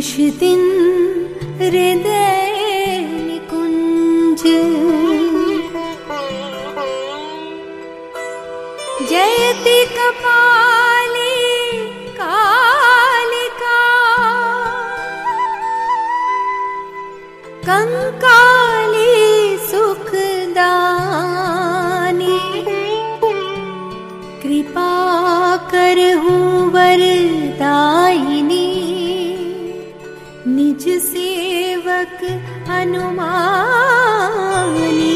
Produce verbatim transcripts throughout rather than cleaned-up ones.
निश दिन हृदय निकुंज जयति कपाली कालिका कंकाली सुखदानी कृपा करहु वरदायिनी निज सेवक अनुमानी।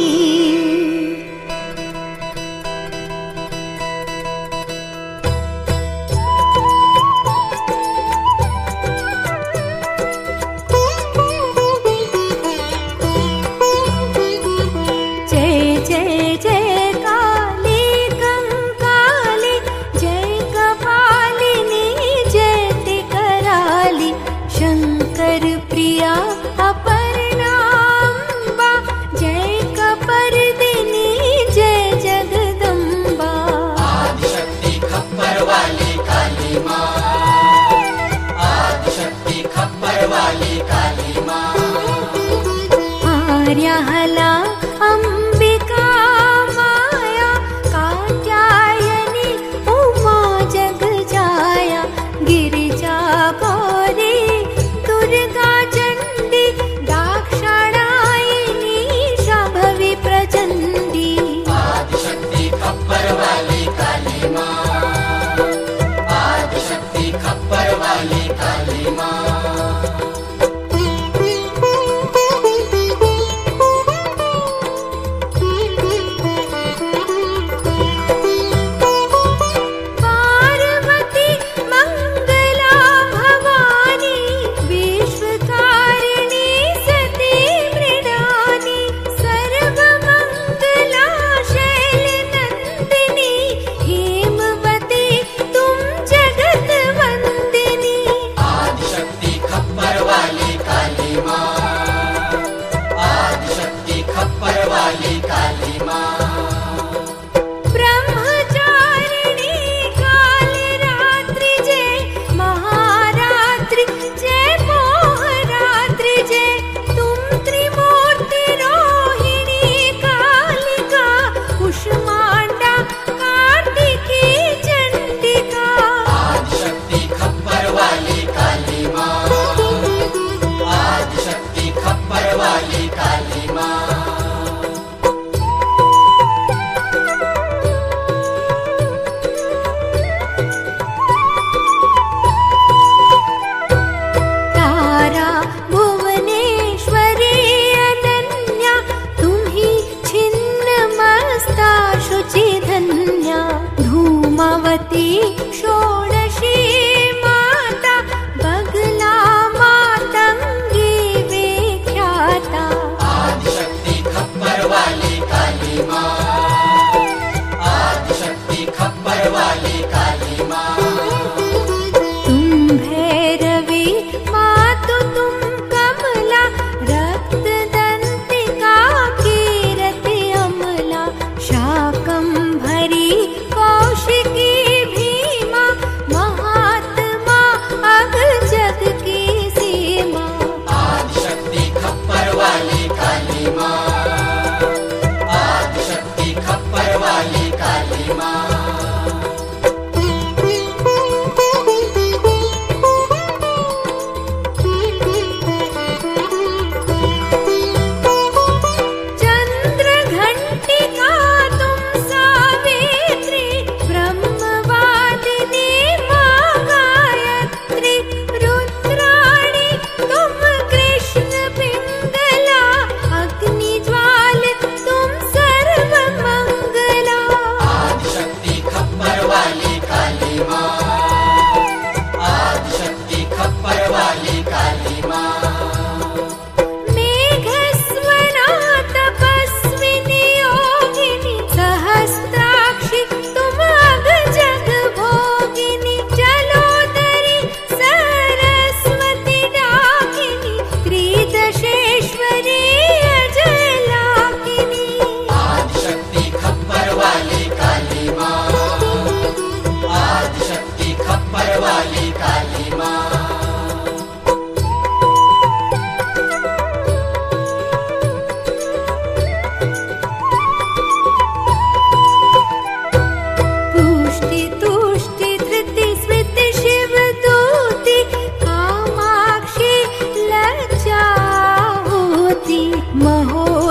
आर्याहला अंबिका माया कात्यायनी उमा जगजाया गिरिजा गौरी दुर्गा चंडी दाक्षायणी शांभवी प्रचंडी आदिशक्ति खप्पर वाली काली माँ, आदिशक्ति खप्पर वाली काली माँ।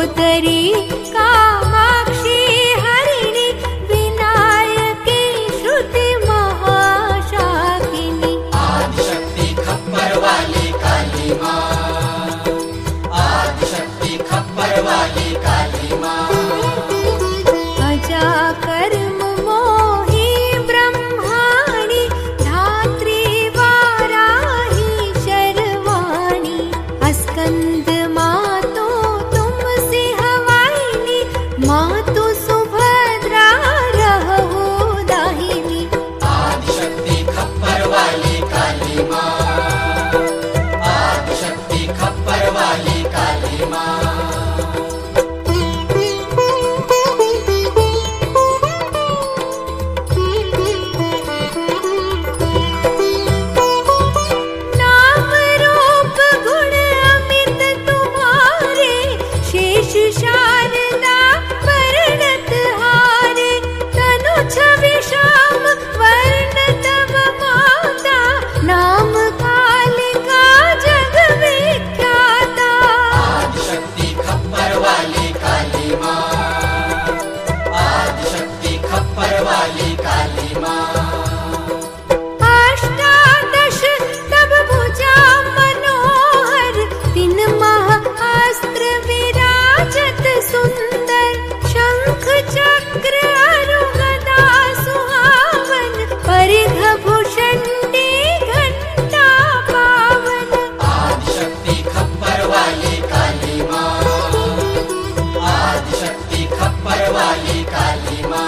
मंडोदरी कामाक्षी हरिणी विनायकी श्रुति महाशाकिनी आदिशक्ति खप्पर वाली काली माँ आदिशक्ति खप्पर वाली काली माँ अजा कर्म मोही ब्रह्माणी धात्री वाराही शर्वाणी अस्कंद मातो तुम सिंहवाहिनी मातु सुभद्रा रहो दाहिनी आदिशक्ति खप्पर वाली काली माँ आदिशक्ति खप्पर वाली काली माँ नाम रूप गुण अमित तुम्हारे शेष शारदा वर्णत हारे तनु छवि श्याम वर्ण तव माता नाम कालिका जग विख्याता आदिशक्ति खप्पर वाली काली माँ आदिशक्ति खप्पर वाली काली माँ अष्टादश तब भुजा मनोहर तीन महाअस्त्र विराजत सुंदर शंख चक्र अरु गदा सुहावन परिघ भूषण्डी घंटा पावन आदिशक्ति खप्पर वाली काली माँ आदिशक्ति खप्पर वाली काली माँ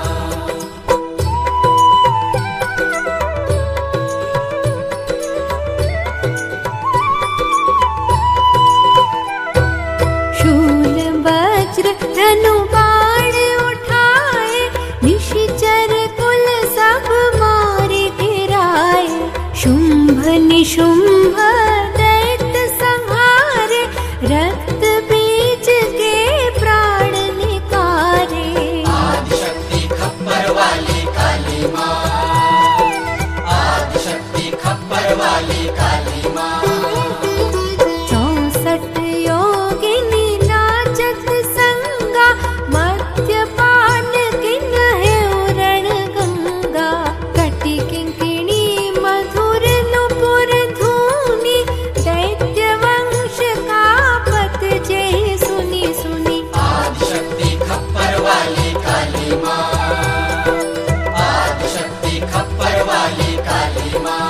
शूल वज्र धनु बाण उठाए निशिचर कुल सब मारे गिराए शुंभ निशुंभ दैत्य संहारे रक्त बीज के प्राण निकारे आदिशक्ति खप्पर वाली काली माँ आदिशक्ति खप्पर वाली काली माँ चौसठ योगिनी नाचत संगा मध्यपान किन्हे उरण गंगा कटि किंकिणी मधुर नुपुर धूनी दैत्य वंश का पत जय सुनी सुनी आदिशक्ति खप्पर वाली काली माँ आदिशक्ति खप्पर वाली काली माँ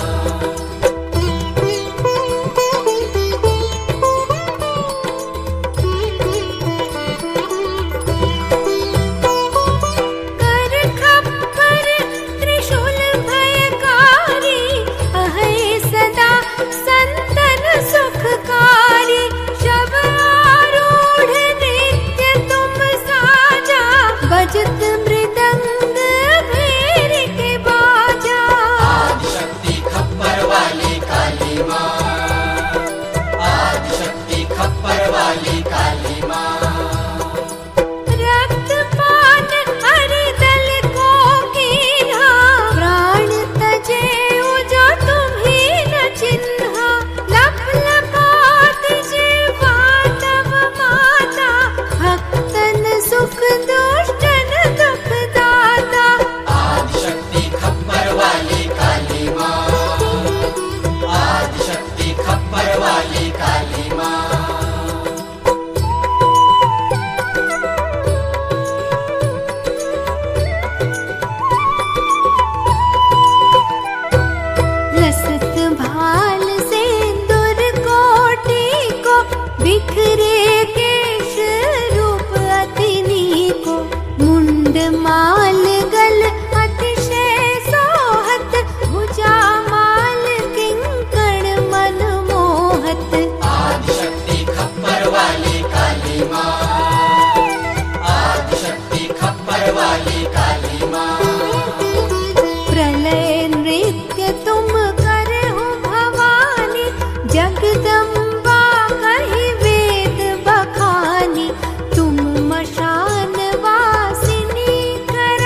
कर खप्पर त्रिशूल भयकारी अहै सदा संतन सुखकारी शब आरूढ़ नित्य तुम साजा बजत मृदंग भेर के बाजा आदिशक्ति खप्पर वाली काली माँ आदिशक्ति खप्पर वाली काली माँ रक्तपान हरिदल को कीन्हा प्राण तजे जो तुम्ही न चिन्हा लप लपात जीवा तव माता भक्तन सुख दुष्टन दुख दाता आदिशक्ति खप्पर वाली काली माँ आदिशक्ति खप्पर वाली काली माँ लसत भाल से दुर्कोटि को बिखरे केश रूप अतिनी को मुंड माल गल अतिशय सोहत भुजा माल किंकण मन मोहत आदिशक्ति खप्पर वाली काली माँ आदिशक्ति खप्पर वाली काली माँ प्रलय नृत्य तुम करे हो भवानी जगदम्बा कहि वेद बखानी तुम मशान वासिनी कर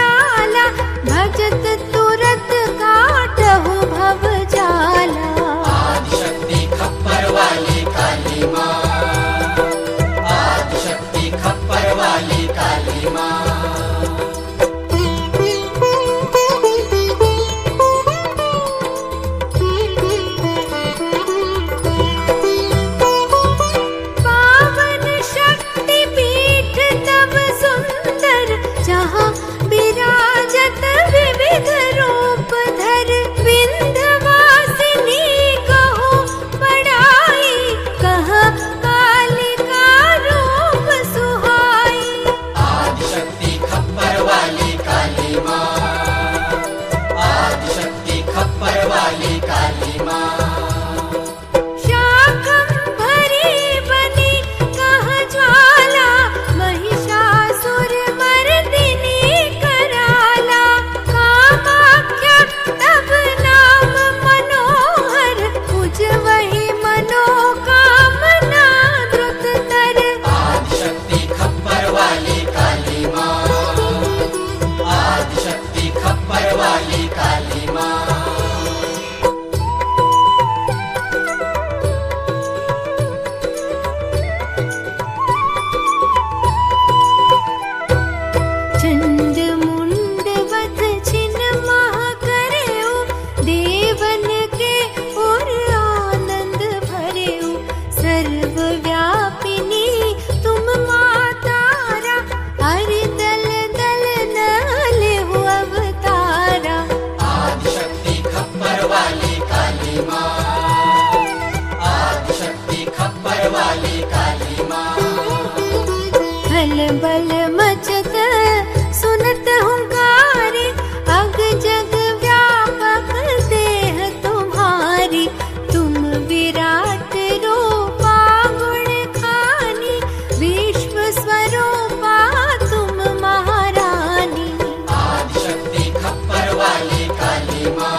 खलबल मचत सुनत हुंकारी, अग जग व्यापक देह तुम्हारी। तुम विराट रूपा गुण खानी, विश्व स्वरूपा तुम महारानी। आदिशक्ति खप्पर वाली काली माँ,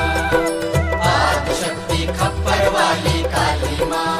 आदिशक्ति खप्पर वाली काली माँ।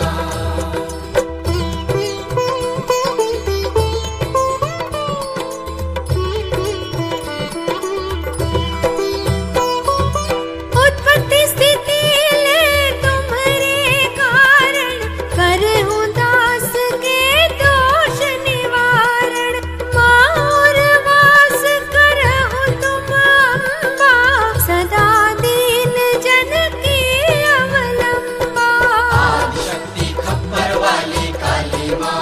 उत्पत्ति स्थिति ले तुम्हारे कारण, करहूँ दास के दोष निवारण। माँ वास करहूँ तुम अम्बा, सदा दीन जन की अवलंबा। आदिशक्ति खप्पर वाली काली माँ,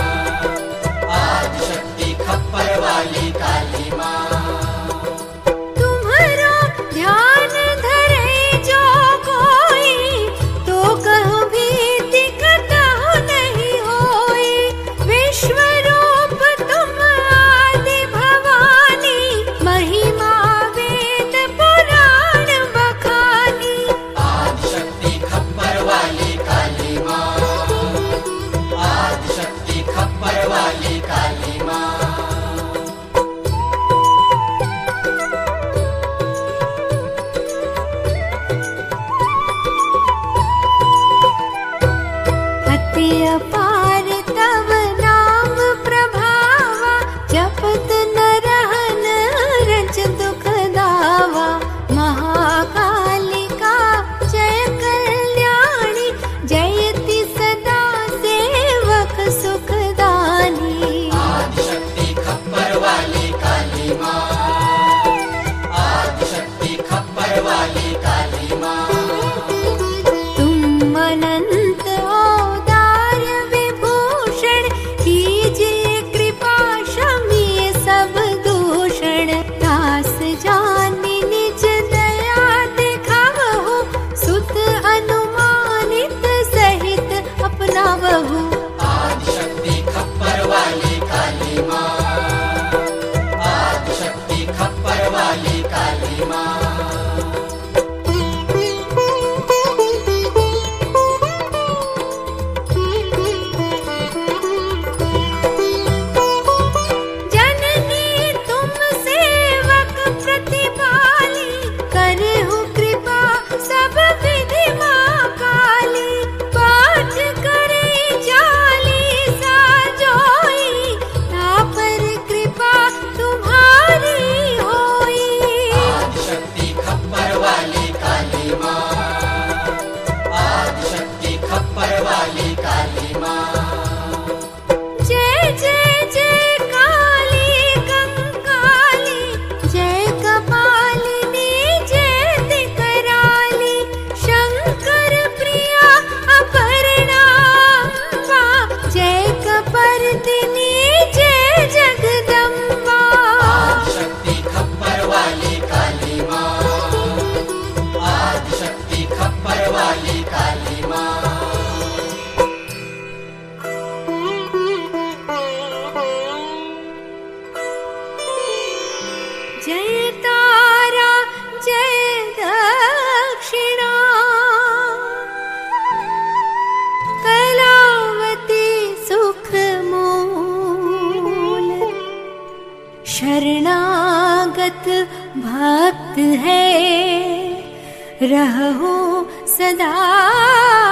आदिशक्ति खप्पर वाली काली माँ। तुम्हारो ध्यान धरे जो कोई, तो कहूँ भीति कतहु नहीं होई। विश्व रूप तुम आदि भवानी, महिमा वेद पुराण बखानी। आदिशक्ति खप्पर वाली काली माँ, आदिशक्ति खप्पर वाली काली माँ। अति अपार तव नाम प्रभावा, जपत नरहन रंज दुख दावा। महाकालिका जय कल्याणी, जयति सदा सेवक सुखदानी। आदिशक्ति खप्पर वाली काली माँ, आदिशक्ति खप्पर वाली काली माँ। तुम अनंत औदार्य विभूषण, कीजिए कृपा शमिए सब दूषण। दास जानि निज दया दिखावहु, सुत अनुमानित सहित अपनावहु। आदिशक्ति खप्पर वाली काली माँ, आदिशक्ति खप्पर वाली काली माँ। जननी तुम सेवक प्रतिपाली, करहु कृपा सब विधि माँ काली। पाठ करे जाली सा जोई, तापर कृपा तुम्हारी होई। आदिशक्ति खप्पर वाली काली माँ, आदिशक्ति खप्पर वाली काली माँ। जय जय जय काली कंकाली, जय कपालिनी जयति कराली। शंकर प्रिया अपर्णा अम्बा, जय कपर्दिनी जय जगदम्बा। आदिशक्ति खप्पर वाली काली माँ, आदिशक्ति खप्पर वाली काली माँ। जय तारा जय दक्षिणा, कलावती सुख मूल। शरणागत भक्त है, रहूं सदा